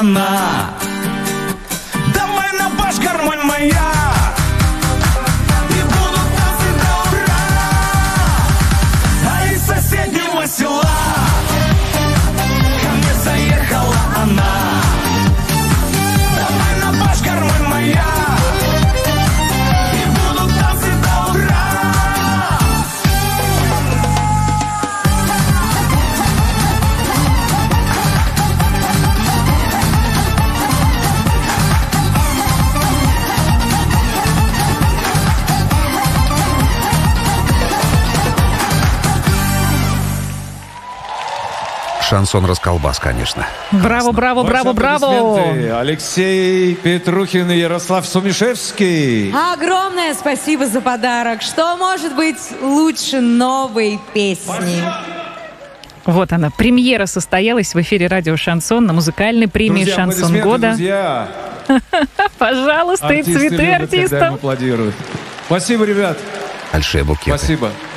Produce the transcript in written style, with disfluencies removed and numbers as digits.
она. Давай на баш, гармонь моя. И будут танцы до утра. А из соседнего села ко мне заехала она. Давай на баш, гармонь моя. Шансон-расколбас, конечно. Браво, браво, браво, браво! Алексей Петрухин и Ярослав Сумишевский. Огромное спасибо за подарок. Что может быть лучше новой песни? Вот она, премьера состоялась в эфире радио «Шансон» на музыкальной премии Друзья, «Шансон года». Друзья. Пожалуйста, и Артисты цветы любят, когда им артистам. аплодируют. Спасибо, ребят. Большие букеты. Спасибо.